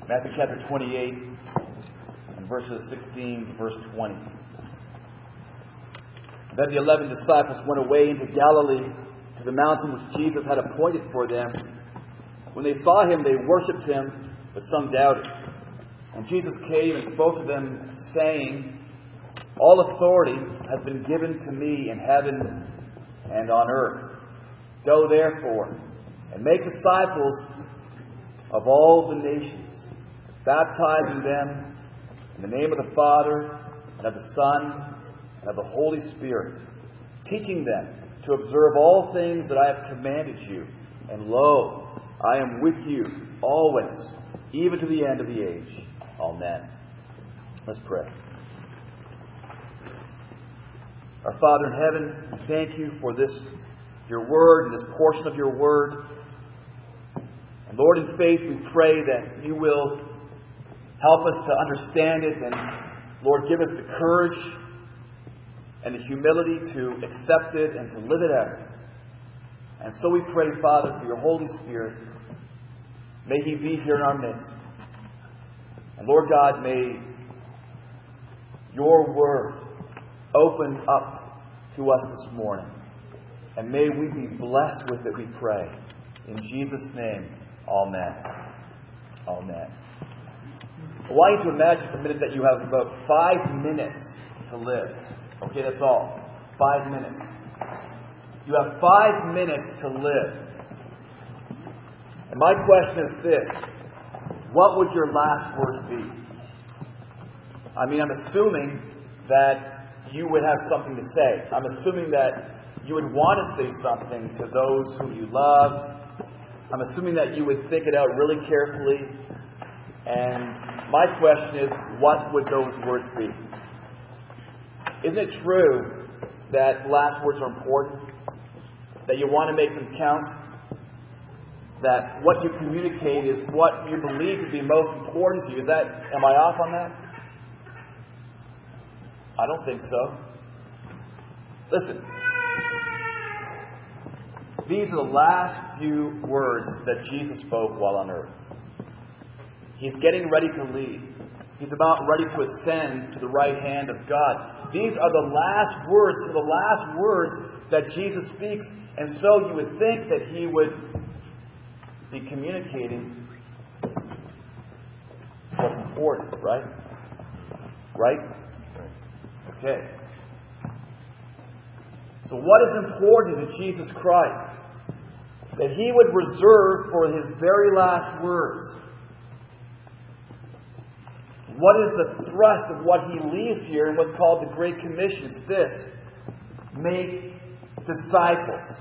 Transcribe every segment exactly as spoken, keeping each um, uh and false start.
Matthew chapter twenty-eight and verses sixteen to verse twenty. Then the eleven disciples went away into Galilee to the mountain which Jesus had appointed for them. When they saw him, they worshipped him, but some doubted. And Jesus came and spoke to them, saying, "All authority has been given to me in heaven and on earth. Go therefore and make disciples of all the nations, baptizing them in the name of the Father and of the Son and of the Holy Spirit, teaching them to observe all things that I have commanded you. And lo, I am with you always, even to the end of the age. Amen." Let's pray. Our Father in heaven, we thank you for this, your word, and this portion of your word. And Lord, in faith, we pray that you will help us to understand it, and Lord, give us the courage and the humility to accept it and to live it out. And so we pray, Father, for your Holy Spirit. May he be here in our midst. And Lord God, may your word open up to us this morning. And may we be blessed with it, we pray. In Jesus' name, amen. Amen. I want you to imagine for a minute that you have about five minutes to live. Okay, that's all. Five minutes. You have five minutes to live. And my question is this: what would your last words be? I mean, I'm assuming that you would have something to say. I'm assuming that you would want to say something to those whom you love. I'm assuming that you would think it out really carefully. And my question is, what would those words be? Isn't it true that last words are important? That you want to make them count? That what you communicate is what you believe to be most important to you? Is that, am I off on that? I don't think so. Listen. These are the last few words that Jesus spoke while on earth. He's getting ready to leave. He's about ready to ascend to the right hand of God. These are the last words, the last words that Jesus speaks. And so you would think that he would be communicating what's important, right? Right? Okay. So what is important to Jesus Christ that he would reserve for his very last words? What is the thrust of what he leaves here in what's called the Great Commission? It's this: make disciples.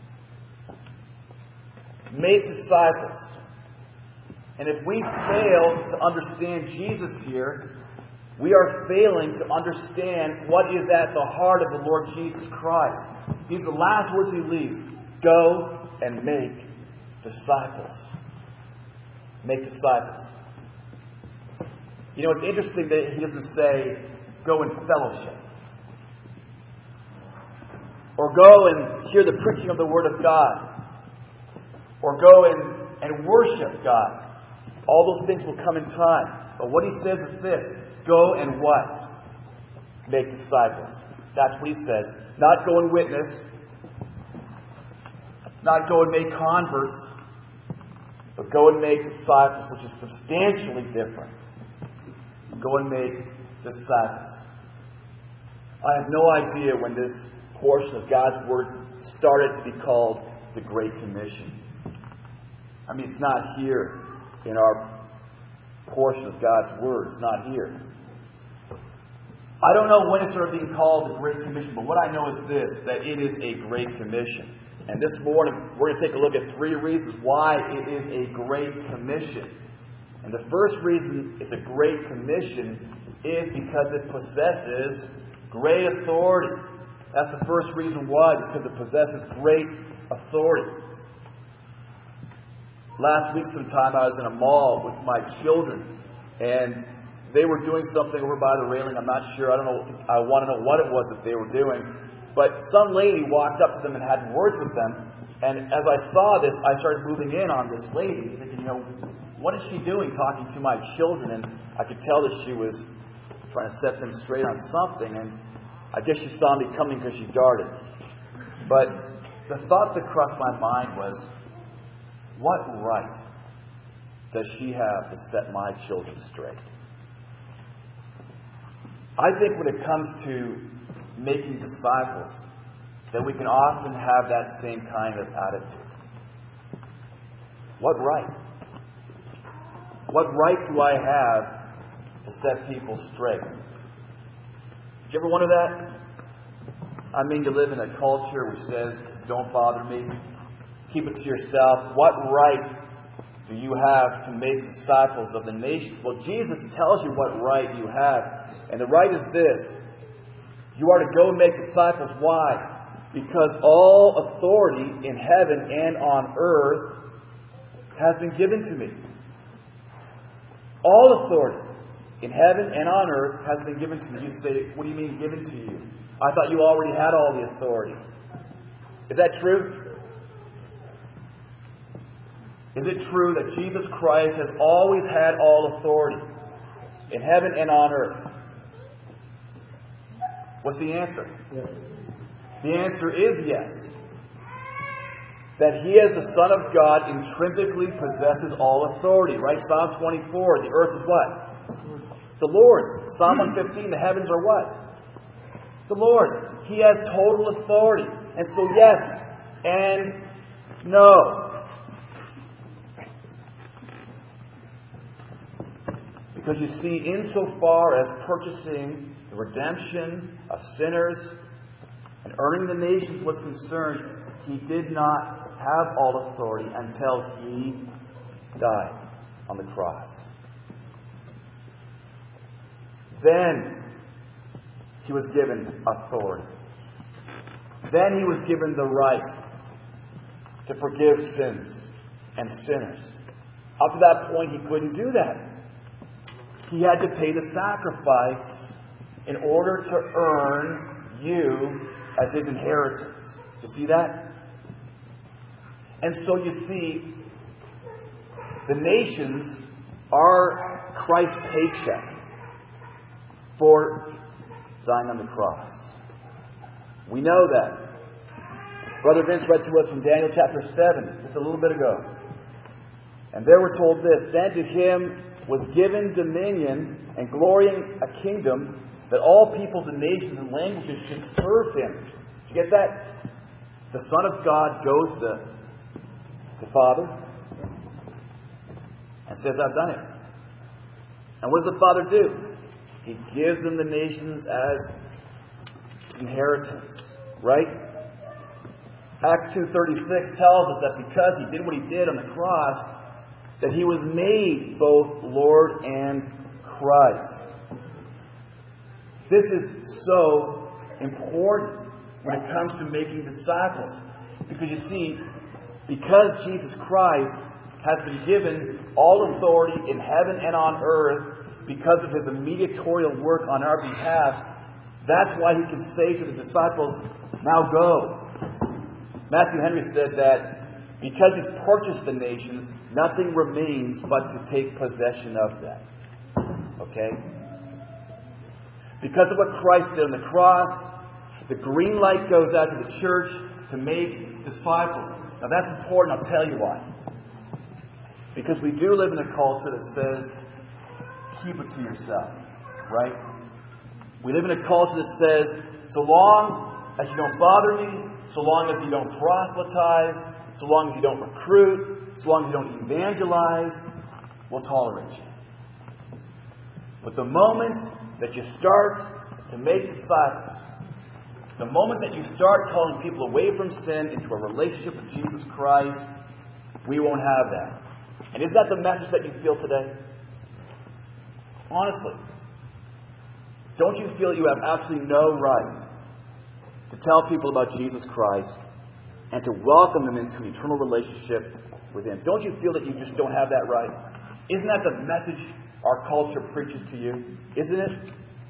Make disciples. And if we fail to understand Jesus here, we are failing to understand what is at the heart of the Lord Jesus Christ. These are the last words he leaves. Go and make disciples. Make disciples. You know, it's interesting that he doesn't say, go and fellowship. Or go and hear the preaching of the Word of God. Or go and, and worship God. All those things will come in time. But what he says is this: go and what? Make disciples. That's what he says. Not go and witness. Not go and make converts. But go and make disciples, which is substantially different. Go and make disciples. I have no idea when this portion of God's Word started to be called the Great Commission. I mean, it's not here in our portion of God's Word. It's not here. I don't know when it started being called the Great Commission, but what I know is this, that it is a Great Commission. And this morning, we're going to take a look at three reasons why it is a Great Commission. And the first reason it's a Great Commission is because it possesses great authority. That's the first reason why, because it possesses great authority. Last week sometime I was in a mall with my children, and they were doing something over by the railing. I'm not sure. I don't know. I want to know what it was that they were doing. But some lady walked up to them and had words with them. And as I saw this, I started moving in on this lady, thinking, you know, what is she doing talking to my children? And I could tell that she was trying to set them straight on something. And I guess she saw me coming because she darted. But the thought that crossed my mind was, what right does she have to set my children straight? I think when it comes to making disciples, that we can often have that same kind of attitude. What right? What right do I have to set people straight? Did you ever wonder that? I mean, you live in a culture which says, don't bother me, keep it to yourself. What right do you have to make disciples of the nations? Well, Jesus tells you what right you have. And the right is this. You are to go and make disciples. Why? Because all authority in heaven and on earth has been given to me. All authority in heaven and on earth has been given to me. You say, what do you mean given to you? I thought you already had all the authority. Is that true? Is it true that Jesus Christ has always had all authority in heaven and on earth? What's the answer? Yes. The answer is yes. That He as the Son of God intrinsically possesses all authority. Right? Psalm twenty-four, the earth is what? The Lord's. Psalm one fifteen, the heavens are what? The Lord's. He has total authority. And so yes and no. Because you see, insofar as purchasing the redemption of sinners and earning the nations was concerned, He did not have all authority until He died on the cross. Then He was given authority. Then He was given the right to forgive sins and sinners. Up to that point, He couldn't do that. He had to pay the sacrifice in order to earn you as His inheritance. You see that? And so you see, the nations are Christ's paycheck for dying on the cross. We know that. Brother Vince read to us from Daniel chapter seven, just a little bit ago. And there we're told this, then to Him was given dominion and glory and a kingdom, that all peoples and nations and languages should serve Him. Did you get that? The Son of God goes to the, the Father and says, I've done it. And what does the Father do? He gives Him the nations as His inheritance. Right? Acts two thirty-six tells us that because He did what He did on the cross, that He was made both Lord and Christ. This is so important when it comes to making disciples. Because you see, because Jesus Christ has been given all authority in heaven and on earth because of His mediatorial work on our behalf, that's why He can say to the disciples, now go. Matthew Henry said that because He's purchased the nations, nothing remains but to take possession of them. Okay? Because of what Christ did on the cross, the green light goes out to the church to make disciples. Now that's important, I'll tell you why. Because we do live in a culture that says, keep it to yourself. Right? We live in a culture that says, so long as you don't bother me, so long as you don't proselytize, so long as you don't recruit, so long as you don't evangelize, we'll tolerate you. But the moment that you start to make disciples, the moment that you start calling people away from sin into a relationship with Jesus Christ, we won't have that. And is that the message that you feel today? Honestly. Don't you feel you have absolutely no right to tell people about Jesus Christ and to welcome them into an eternal relationship with Him? Don't you feel that you just don't have that right? Isn't that the message our culture preaches to you? Isn't it?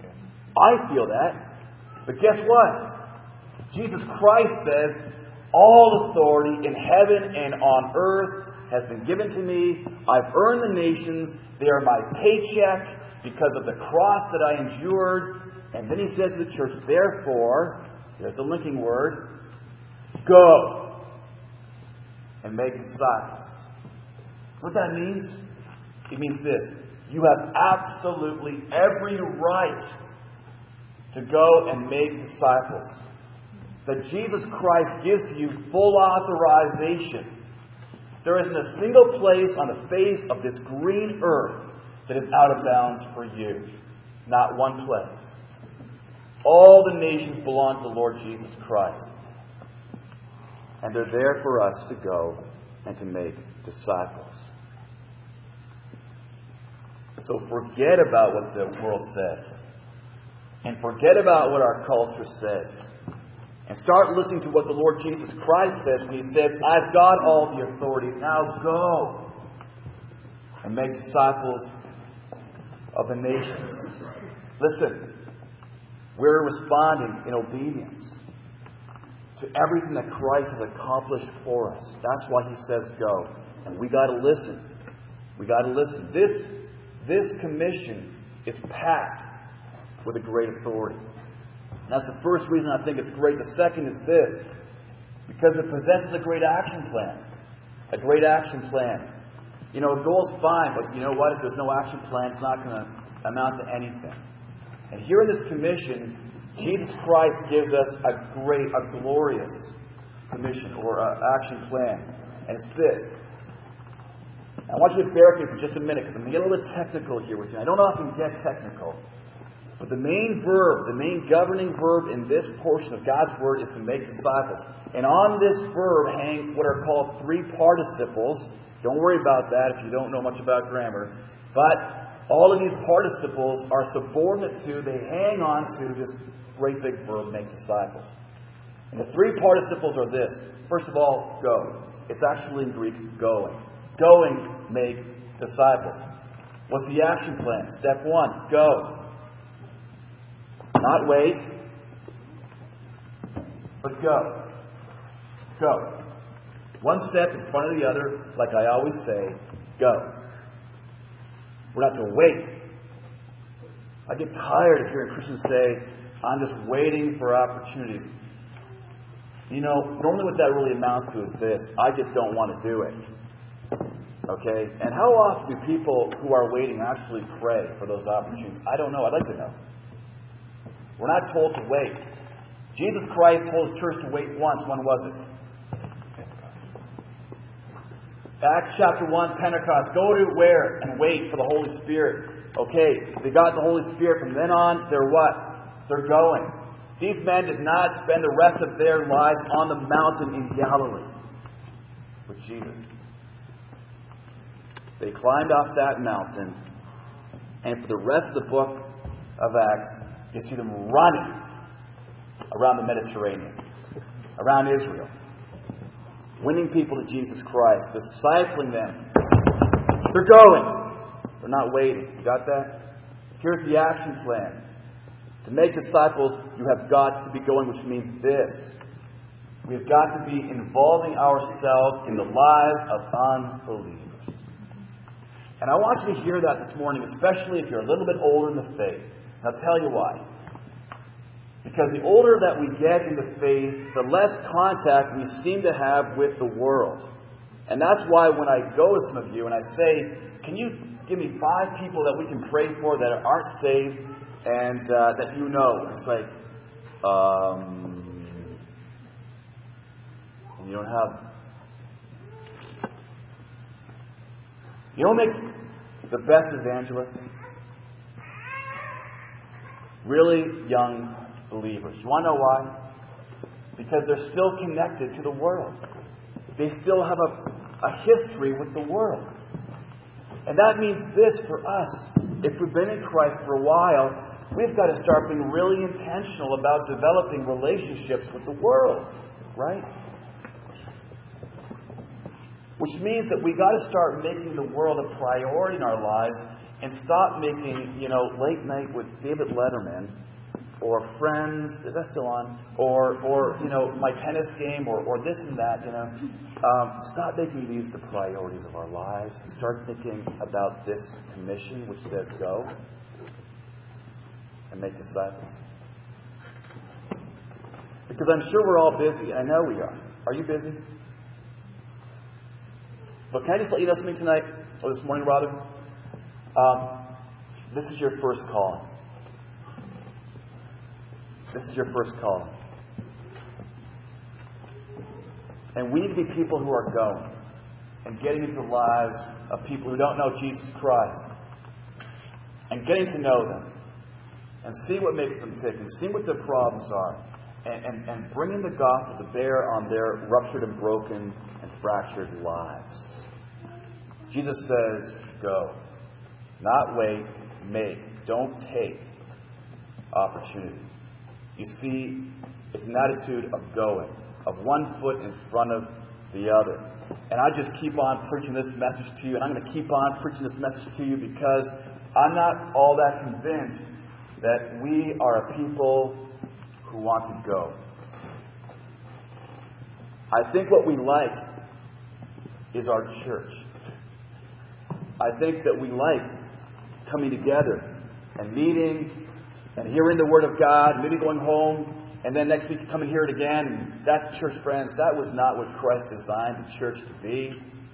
I feel that. But guess what? Jesus Christ says, all authority in heaven and on earth has been given to me. I've earned the nations. They are my paycheck because of the cross that I endured. And then he says to the church, therefore, there's the linking word, go and make disciples. What that means? It means this. You have absolutely every right to go and make disciples. That Jesus Christ gives to you full authorization. There isn't a single place on the face of this green earth that is out of bounds for you. Not one place. All the nations belong to the Lord Jesus Christ. And they're there for us to go and to make disciples. So forget about what the world says. And forget about what our culture says. And start listening to what the Lord Jesus Christ says when He says, I've got all the authority. Now go and make disciples of the nations. Listen, we're responding in obedience to everything that Christ has accomplished for us. That's why He says go. And we got to listen. We got to listen. This, this commission is packed with a great authority. And that's the first reason I think it's great. The second is this. Because it possesses a great action plan. A great action plan. You know, a goal's fine, but you know what? If there's no action plan, it's not going to amount to anything. And here in this commission, Jesus Christ gives us a great, a glorious commission or uh, action plan. And it's this. I want you to bear with me for just a minute because I'm going to get a little bit technical here with you. I don't often get technical. But the main verb, the main governing verb in this portion of God's Word is to make disciples. And on this verb hang what are called three participles. Don't worry about that if you don't know much about grammar. But all of these participles are subordinate to, they hang on to this great big verb, make disciples. And the three participles are this. First of all, go. It's actually in Greek, going. Going, make disciples. What's the action plan? Step one, go. Not wait, but go. Go. One step in front of the other, like I always say, go. We're not to wait. I get tired of hearing Christians say, I'm just waiting for opportunities. You know, normally what that really amounts to is this, I just don't want to do it. Okay? And how often do people who are waiting actually pray for those opportunities? I don't know. I'd like to know. We're not told to wait. Jesus Christ told His church to wait once. When was it? Acts chapter one, Pentecost. Go to where? And wait for the Holy Spirit. Okay, they got the Holy Spirit. From then on, they're what? They're going. These men did not spend the rest of their lives on the mountain in Galilee with Jesus. They climbed off that mountain, and for the rest of the book of Acts, you see them running around the Mediterranean, around Israel, winning people to Jesus Christ, discipling them. They're going. They're not waiting. You got that? Here's the action plan. To make disciples, you have got to be going, which means this. We've got to be involving ourselves in the lives of unbelievers. And I want you to hear that this morning, especially if you're a little bit older in the faith. And I'll tell you why. Because the older that we get in the faith, the less contact we seem to have with the world. And that's why when I go to some of you and I say, can you give me five people that we can pray for that aren't saved and uh, that you know? And it's like, um, you don't have... You know what makes the best evangelists? Really young believers. You want to know why? Because they're still connected to the world. They still have a, a history with the world. And that means this for us. If we've been in Christ for a while, we've got to start being really intentional about developing relationships with the world. Right? Which means that we got to start making the world a priority in our lives and stop making, you know, late night with David Letterman or friends, is that still on? Or, or you know, my tennis game, or, or this and that, you know. Um, stop making these the priorities of our lives and start thinking about this commission which says go and make disciples. Because I'm sure we're all busy. I know we are. Are you busy? But can I just let you know something tonight, or this morning rather? Um, this is your first calling. This is your first calling. And we need to be people who are going and getting into the lives of people who don't know Jesus Christ and getting to know them and see what makes them tick and see what their problems are and, and, and bringing the gospel to bear on their ruptured and broken and fractured lives. Jesus says, go. Not wait, make. Don't take opportunities. You see, it's an attitude of going, of one foot in front of the other. And I just keep on preaching this message to you, and I'm going to keep on preaching this message to you because I'm not all that convinced that we are a people who want to go. I think what we like is our church. I think that we like coming together and meeting and hearing the Word of God, maybe going home, and then next week come and hear it again. And that's church, friends. That was not what Christ designed the church to be.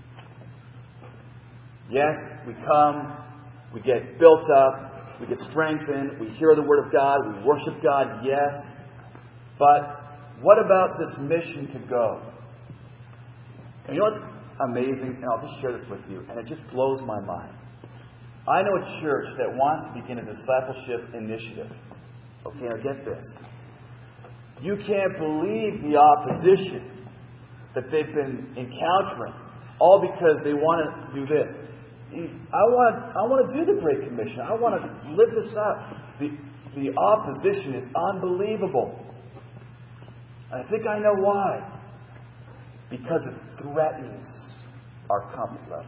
Yes, we come, we get built up, we get strengthened, we hear the Word of God, we worship God, yes. But what about this mission to go? And you know what's amazing? And I'll just share this with you, and it just blows my mind. I know a church that wants to begin a discipleship initiative. Okay, now get this. You can't believe the opposition that they've been encountering, all because they want to do this. I want, I want to do the Great Commission. I want to live this out. The, the opposition is unbelievable. And I think I know why. Because it threatens our comfort level.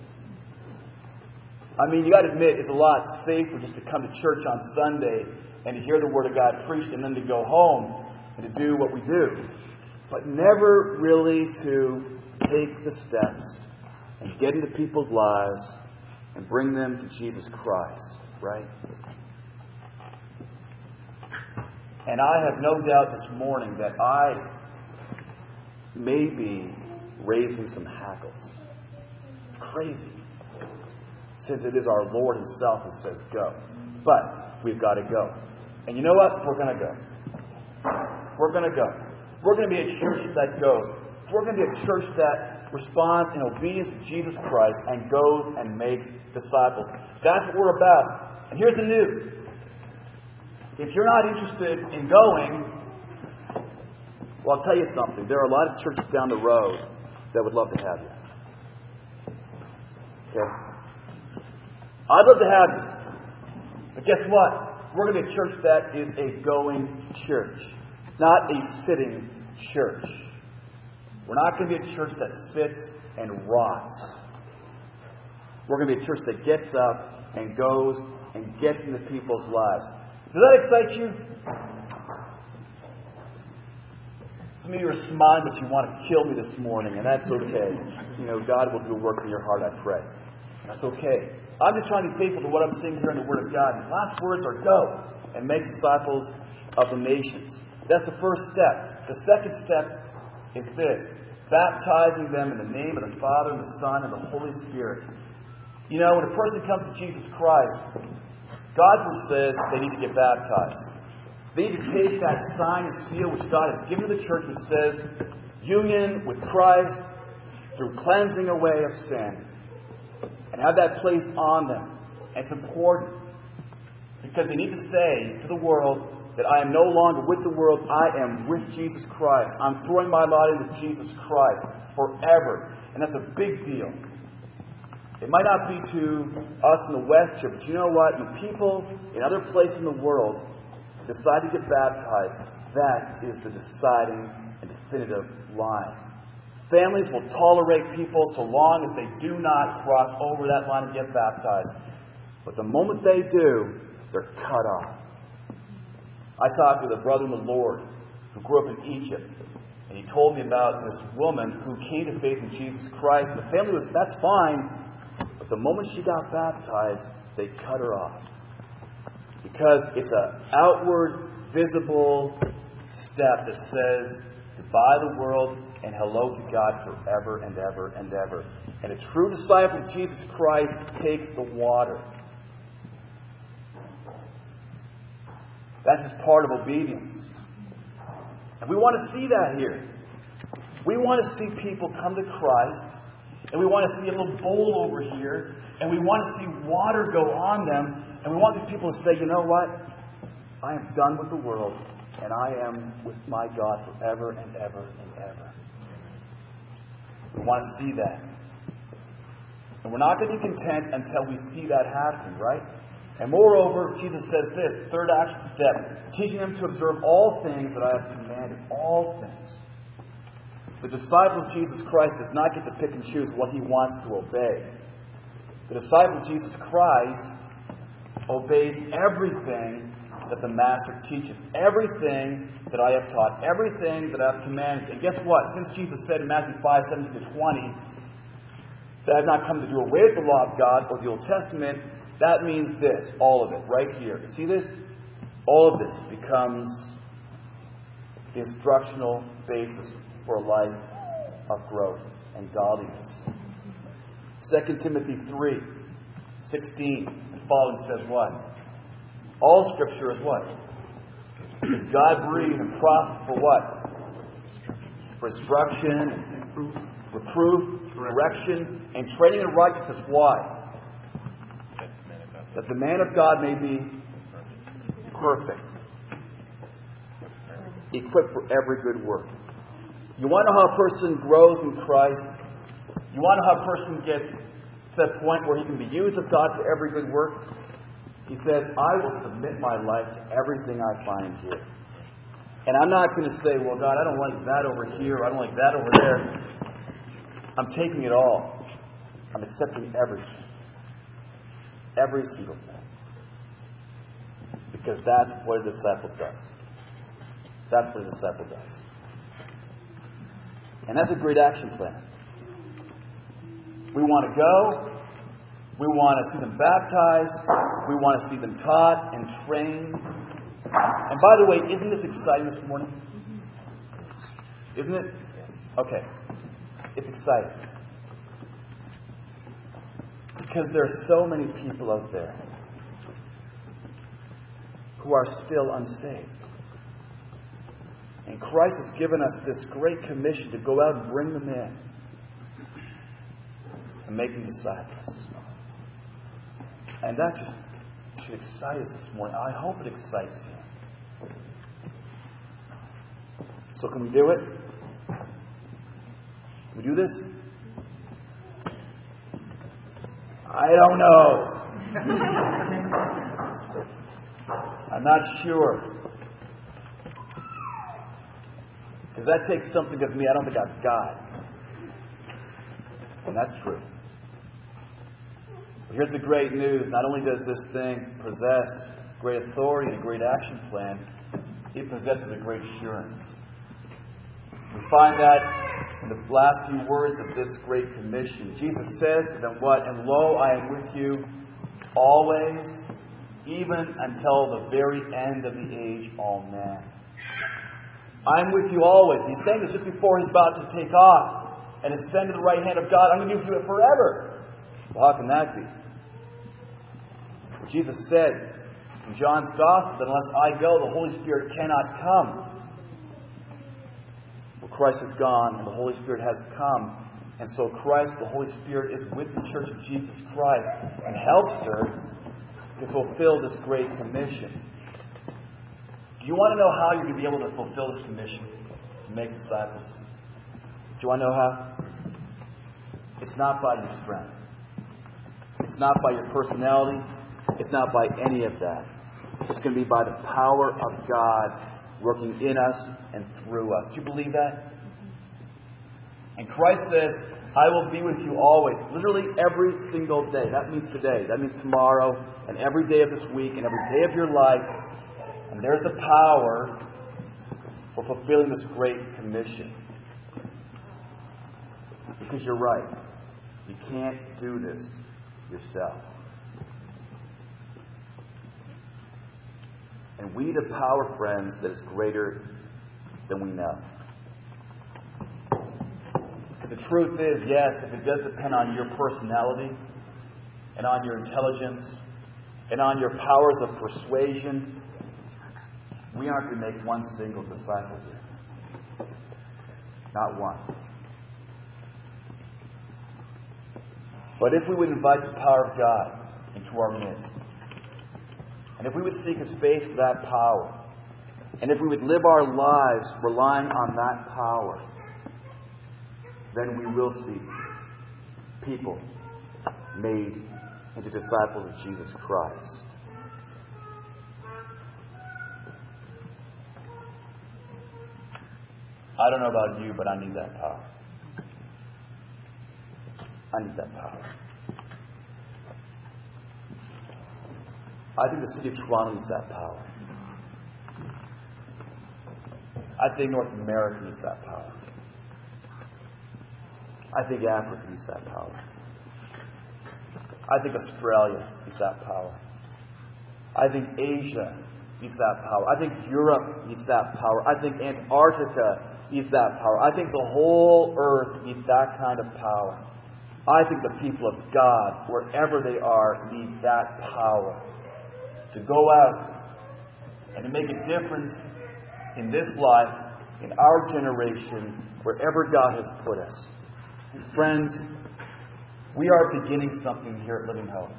I mean, you got to admit, it's a lot safer just to come to church on Sunday and to hear the Word of God preached and then to go home and to do what we do. But never really to take the steps and get into people's lives and bring them to Jesus Christ, right? And I have no doubt this morning that I may be raising some hackles. It's crazy. Since it is our Lord Himself who says go. But we've got to go. And you know what? We're going to go. We're going to go. We're going to be a church that goes. We're going to be a church that responds in obedience to Jesus Christ and goes and makes disciples. That's what we're about. And here's the news. If you're not interested in going, well, I'll tell you something. There are a lot of churches down the road that would love to have you. Okay? I'd love to have you. But guess what? We're going to be a church that is a going church, not a sitting church. We're not going to be a church that sits and rots. We're going to be a church that gets up and goes and gets into people's lives. Does that excite you? Some of you are smiling, but you want to kill me this morning, and that's okay. You know, God will do a work in your heart, I pray. That's okay. I'm just trying to be faithful to what I'm seeing here in the Word of God. And last words are go and make disciples of the nations. That's the first step. The second step is this: baptizing them in the name of the Father and the Son and the Holy Spirit. You know, when a person comes to Jesus Christ, God says they need to get baptized. They need to take that sign and seal which God has given to the church, which says union with Christ through cleansing away of sin, and have that placed on them. And it's important because they need to say to the world that I am no longer with the world, I am with Jesus Christ. I'm throwing my lot in with Jesus Christ forever. And that's a big deal. It might not be to us in the West here, but you know what? When people in other places in the world decide to get baptized, that is the deciding and definitive line. Families will tolerate people so long as they do not cross over that line and get baptized. But the moment they do, they're cut off. I talked with a brother in the Lord who grew up in Egypt, and he told me about this woman who came to faith in Jesus Christ. The family was, that's fine, but the moment she got baptized, they cut her off. Because it's an outward, visible step that says goodbye to the world and hello to God forever and ever and ever. And a true disciple of Jesus Christ takes the water. That's just part of obedience. And we want to see that here. We want to see people come to Christ, and we want to see a little bowl over here, and we want to see water go on them, and we want these people to say, you know what? I am done with the world, and I am with my God forever and ever and ever. We want to see that. And we're not going to be content until we see that happening, right? And moreover, Jesus says this, third action step, teaching them to observe all things that I have commanded. All things. The disciple of Jesus Christ does not get to pick and choose what he wants to obey. The disciple of Jesus Christ obeys everything that the Master teaches. Everything that I have taught. Everything that I have commanded. And guess what? Since Jesus said in Matthew five, seventeen to twenty, that I have not come to do away with the law of God or the Old Testament, that means this, all of it, right here. You see this? All of this becomes the instructional basis for a life of growth and godliness. Second Timothy three, sixteen and following says what? All Scripture is what? Is God-breathed and profitable for what? For instruction, reproof, correction, and training in righteousness. Why? That the man of God may be perfect, equipped for every good work. You want to know how a person grows in Christ? You want to know how a person gets to that point where he can be used of God for every good work? He says, I will submit my life to everything I find here. And I'm not going to say, well, God, I don't like that over here, I don't like that over there. I'm taking it all. I'm accepting everything. Every single thing. Because that's what a disciple does. That's what a disciple does. And that's a great action plan. We want to go. We want to see them baptized. We want to see them taught and trained. And by the way, isn't this exciting this morning? Isn't it? Okay. It's exciting. Because there are so many people out there who are still unsaved. And Christ has given us this great commission to go out and bring them in and make them disciples. And that just should excite us this morning. I hope it excites you. So can we do it? Can we do this? I don't know. I'm not sure. Because that takes something of me I don't think I've got. And that's true. But here's the great news. Not only does this thing possess great authority and a great action plan, it possesses a great assurance. We find that in the last few words of this great commission. Jesus says to them, what? And lo, I am with you always, even until the very end of the age. Amen. I'm with you always. He's saying this just before he's about to take off and ascend to the right hand of God. I'm going to be with you forever. Well, how can that be? Well, Jesus said in John's Gospel that unless I go, the Holy Spirit cannot come. Well, Christ has gone and the Holy Spirit has come. And so Christ, the Holy Spirit, is with the Church of Jesus Christ and helps her to fulfill this great commission. Do you want to know how you're going to be able to fulfill this commission? To make disciples? Do you want to know how? It's not by your strength. It's not by your personality. It's not by any of that. It's going to be by the power of God working in us and through us. Do you believe that? And Christ says, I will be with you always. Literally every single day. That means today. That means tomorrow. And every day of this week. And every day of your life. And there's the power for fulfilling this great commission. Because you're right. You can't do this yourself. And we need a power, friends, that is greater than we know. Because the truth is, yes, if it does depend on your personality and on your intelligence and on your powers of persuasion, we aren't going to make one single disciple here. Not one. But if we would invite the power of God into our midst, and if we would seek a space for that power, and if we would live our lives relying on that power, then we will see people made into disciples of Jesus Christ. I don't know about you, but I need that power. I need that power. I think the city of Toronto needs that power. I think North America needs that power. I think Africa needs that power. I think Australia needs that power. I think Asia needs that power. I think Europe needs that power. I think Antarctica needs that power. I think the whole earth needs that kind of power. I think the people of God, wherever they are, need that power to go out and to make a difference in this life, in our generation, wherever God has put us. And friends, we are beginning something here at Living Hope.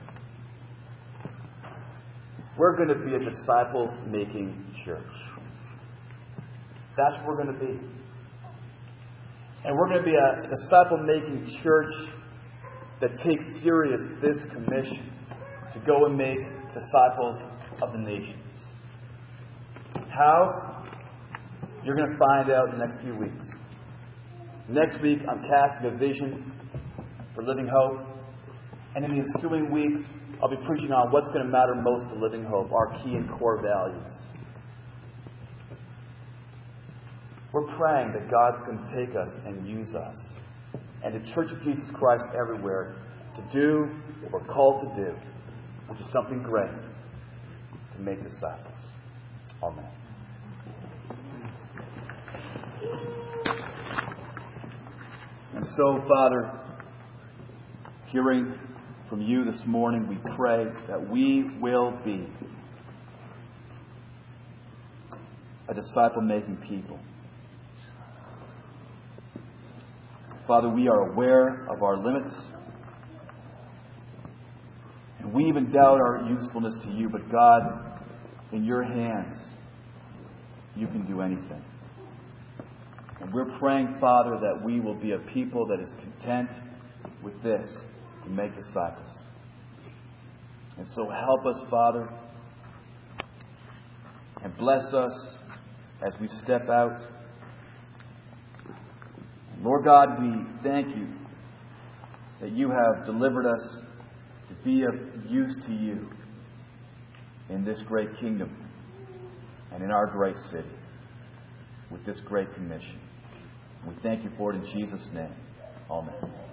We're going to be a disciple-making church. That's what we're going to be. And we're going to be a disciple-making church that takes serious this commission to go and make disciples of the nations. How? You're going to find out in the next few weeks. Next week, I'm casting a vision for Living Hope. And in the ensuing weeks, I'll be preaching on what's going to matter most to Living Hope, our key and core values. We're praying that God's going to take us and use us and the Church of Jesus Christ everywhere to do what we're called to do, which is something great, to make disciples. Amen. And so, Father, hearing from you this morning, we pray that we will be a disciple-making people. Father, we are aware of our limits, and we even doubt our usefulness to you, but God, in your hands, you can do anything. And we're praying, Father, that we will be a people that is content with this, to make disciples. And so help us, Father, and bless us as we step out. And Lord God, we thank you that you have delivered us to be of use to you in this great kingdom and in our great city with this great commission. We thank you for it in Jesus' name. Amen.